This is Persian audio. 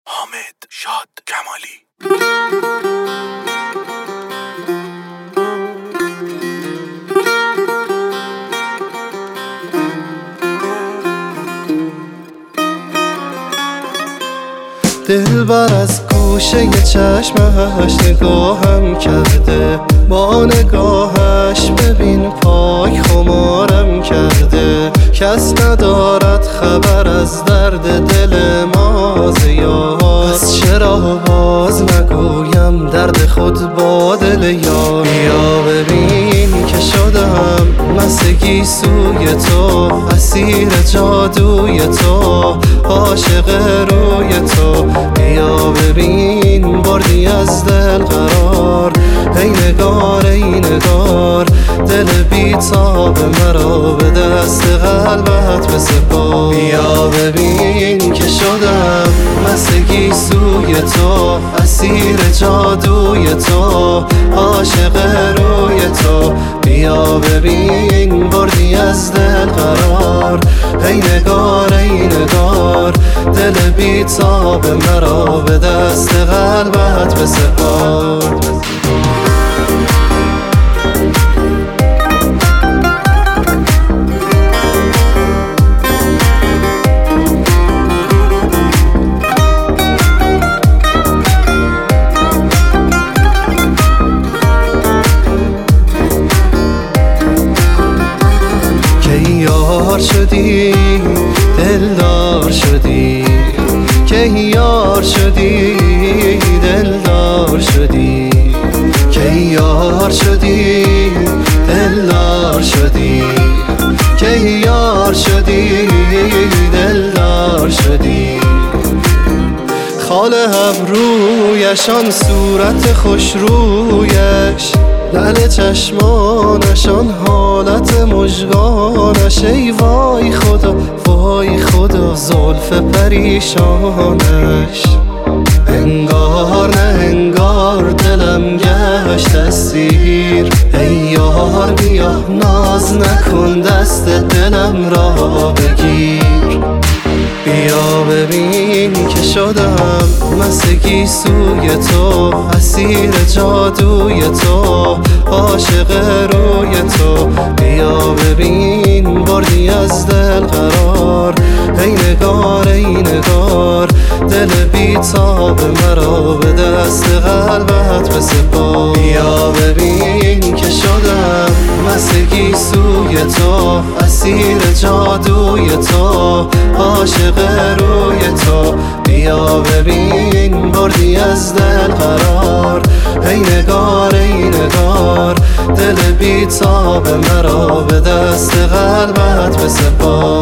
حامد شاد کمالی. دلبر از گوشه چشمش نگاهم کرده، با نگاهش ببین پاک خمارم کرده. کس ندارد خبر از درد دل ما زیاد، پس چرا باز نگویم درد خود با دل یار. بیا ببین که شدم مسگی سوی تو، اسیر جادوی تو، عاشق روی تو. بیا ببین بردی از دل قرار، ای نگار ای نگار، دل بی‌تاب مرا به دست قلبت بسپار. بیا ببین که شدم مسگی سوی تو، اسیر جادوی تو، عاشق روی تو. بیا ببین بردی از دل قرار، ای نگار ای نگار، دل بی‌تاب مرا به دست قلبت بسپار. یار شدی دلدار شدی، که یار شدی دلدار شدی، که یار شدی دلدار شدی، که یار شدی دلدار شدی. خال ابرویشان صورت خوش رویش، لعل چشمانشان حالت مژگانش. ای وای خدا وای خدا زلف پریشانش. انگار نه انگار دلم گشت اسیر، ای یار بیا ناز نکن دست دلم را بگیر. بیا ببین که شدم مسگی سوی تو، اسیر جادوی تو، عاشق روی تو. بیا ببین بردی از دل قرار، ای نگار ای نگار، دل بی‌تاب مرا به دست قلبت بسپار. بیا ببین که شدم مسگی سوی تو، اسیر جادوی تو، عاشق روی تو. بیا ببین بردی از دل قرار، ای نگار ای نگار، دل بی‌تاب مرا به دست قلبت بسپار.